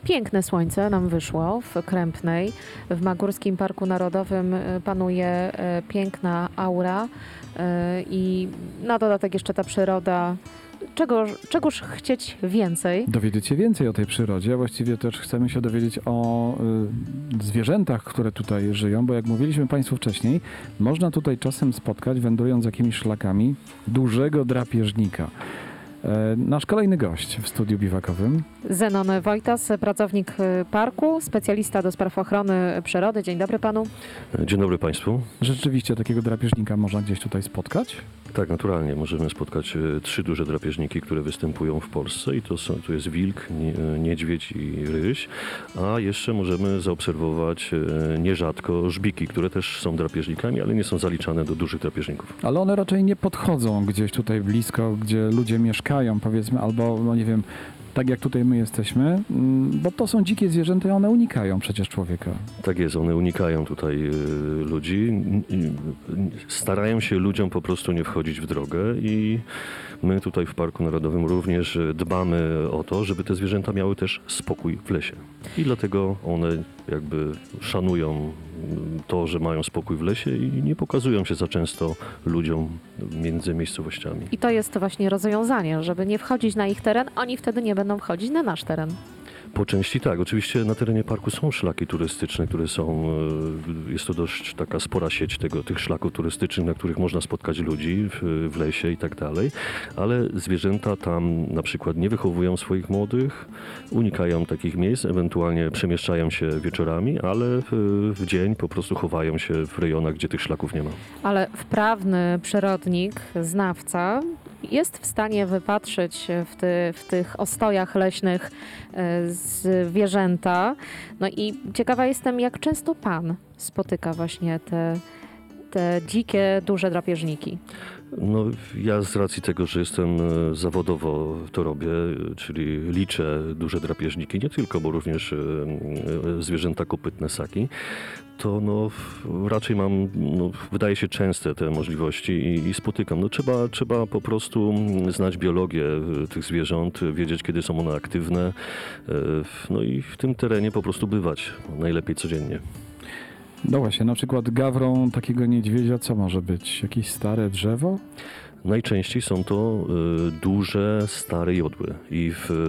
Piękne słońce nam wyszło w Krępnej. W Magórskim Parku Narodowym panuje piękna aura i na dodatek jeszcze ta przyroda. Czegoż chcieć więcej? Dowiedzieć się więcej o tej przyrodzie, a właściwie też chcemy się dowiedzieć o zwierzętach, które tutaj żyją, bo jak mówiliśmy Państwu wcześniej, można tutaj czasem spotkać, wędrując jakimiś szlakami, dużego drapieżnika. Nasz kolejny gość w studiu biwakowym. Zenon Wojtas, pracownik parku, specjalista do spraw ochrony przyrody. Dzień dobry panu. Dzień dobry Państwu. Rzeczywiście takiego drapieżnika można gdzieś tutaj spotkać? Tak, naturalnie możemy spotkać 3 duże drapieżniki, które występują w Polsce i tu jest wilk, niedźwiedź i ryś, a jeszcze możemy zaobserwować nierzadko żbiki, które też są drapieżnikami, ale nie są zaliczane do dużych drapieżników. Ale one raczej nie podchodzą gdzieś tutaj blisko, gdzie ludzie mieszkają, powiedzmy, albo, no nie wiem, tak jak tutaj my jesteśmy, bo to są dzikie zwierzęta i one unikają przecież człowieka. Tak jest, one unikają tutaj ludzi, starają się ludziom po prostu nie wchodzić w drogę i my tutaj w Parku Narodowym również dbamy o to, żeby te zwierzęta miały też spokój w lesie. I dlatego one jakby szanują to, że mają spokój w lesie i nie pokazują się za często ludziom między miejscowościami. I to jest właśnie rozwiązanie, żeby nie wchodzić na ich teren, oni wtedy nie będą wchodzić na nasz teren. Po części tak. Oczywiście na terenie parku są szlaki turystyczne, które są, jest to dość taka spora sieć tych szlaków turystycznych, na których można spotkać ludzi w lesie i tak dalej, ale zwierzęta tam na przykład nie wychowują swoich młodych, unikają takich miejsc, ewentualnie przemieszczają się wieczorami, ale w dzień po prostu chowają się w rejonach, gdzie tych szlaków nie ma. Ale wprawny przyrodnik, znawca jest w stanie wypatrzyć w tych ostojach leśnych zwierzęta. No i ciekawa jestem, jak często pan spotyka właśnie te dzikie, duże drapieżniki. No, ja z racji tego, że jestem zawodowo to robię, czyli liczę duże drapieżniki, nie tylko, bo również zwierzęta kopytne, ssaki, to raczej mam, wydaje się częste te możliwości i spotykam. Trzeba po prostu znać biologię tych zwierząt, wiedzieć, kiedy są one aktywne, i w tym terenie po prostu bywać, najlepiej codziennie. No właśnie, na przykład gawrą takiego niedźwiedzia co może być? Jakieś stare drzewo? Najczęściej są to duże, stare jodły i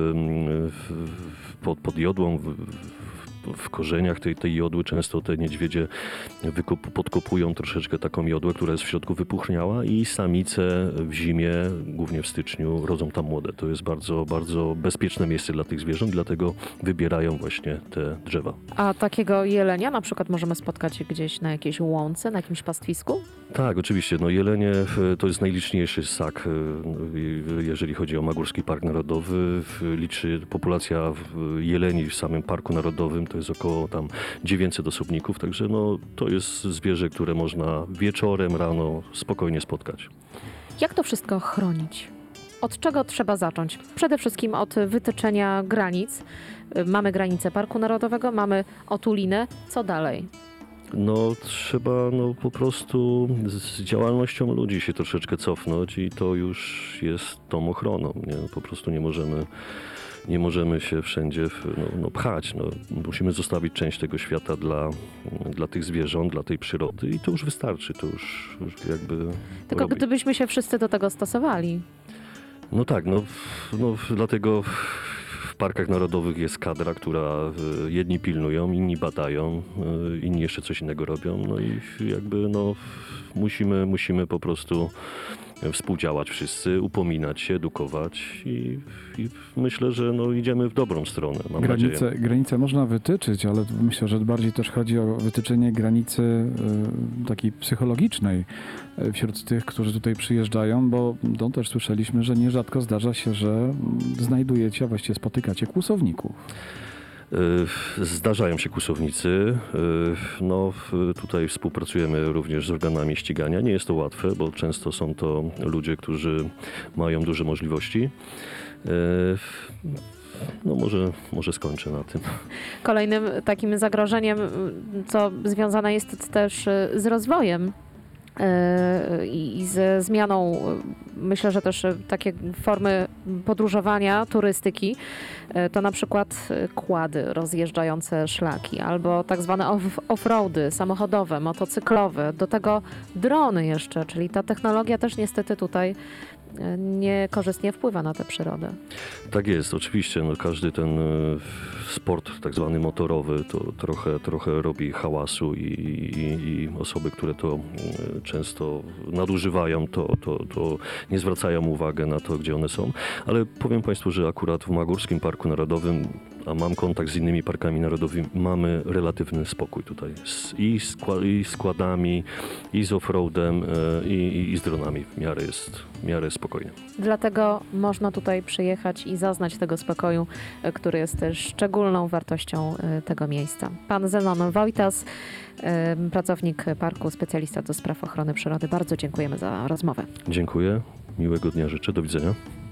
pod jodłą w korzeniach tej jodły często te niedźwiedzie podkopują troszeczkę taką jodłę, która jest w środku wypuchniała i samice w zimie, głównie w styczniu, rodzą tam młode. To jest bardzo, bardzo bezpieczne miejsce dla tych zwierząt, dlatego wybierają właśnie te drzewa. A takiego jelenia na przykład możemy spotkać gdzieś na jakiejś łące, na jakimś pastwisku? Tak, oczywiście. Jelenie to jest najliczniejszy ssak, jeżeli chodzi o Magórski Park Narodowy. Populacja jeleni w samym Parku Narodowym to jest około tam 900 osobników, także to jest zwierzę, które można wieczorem, rano spokojnie spotkać. Jak to wszystko chronić? Od czego trzeba zacząć? Przede wszystkim od wytyczenia granic. Mamy granicę Parku Narodowego, mamy otulinę. Co dalej? Trzeba po prostu z działalnością ludzi się troszeczkę cofnąć i to już jest tą ochroną. Po prostu nie możemy się wszędzie pchać. Musimy zostawić część tego świata dla tych zwierząt, dla tej przyrody i to już wystarczy. To już jakby Tylko robi. gdybyśmy się wszyscy do tego stosowali. Dlatego w parkach narodowych jest kadra, która jedni pilnują, inni badają, inni jeszcze coś innego robią. I jakby musimy po prostu współdziałać wszyscy, upominać się, edukować i myślę, że idziemy w dobrą stronę, mam nadzieję. Granice można wytyczyć, ale myślę, że bardziej też chodzi o wytyczenie granicy takiej psychologicznej wśród tych, którzy tutaj przyjeżdżają, bo też słyszeliśmy, że nierzadko zdarza się, że znajdujecie, a właściwie spotykacie kłusowników. Zdarzają się kłusownicy. Tutaj współpracujemy również z organami ścigania. Nie jest to łatwe, bo często są to ludzie, którzy mają duże możliwości. Może skończę na tym. Kolejnym takim zagrożeniem, co związane jest też z rozwojem i ze zmianą, myślę, że też takie formy podróżowania, turystyki, to na przykład quady rozjeżdżające szlaki albo tak zwane off-roady samochodowe, motocyklowe, do tego drony jeszcze, czyli ta technologia też niestety tutaj niekorzystnie wpływa na tę przyrodę. Tak jest, oczywiście. No, każdy ten sport tak zwany motorowy to trochę robi hałasu i osoby, które to często nadużywają, to nie zwracają uwagi na to, gdzie one są. Ale powiem Państwu, że akurat w Magurskim Parku Narodowym, a mam kontakt z innymi parkami narodowymi, mamy relatywny spokój tutaj. I z quadami, i z offroadem, i z dronami. W miarę spokojnie. Dlatego można tutaj przyjechać i zaznać tego spokoju, który jest też szczególną wartością tego miejsca. Pan Zenon Wojtas, pracownik parku, specjalista do spraw ochrony przyrody. Bardzo dziękujemy za rozmowę. Dziękuję. Miłego dnia życzę. Do widzenia.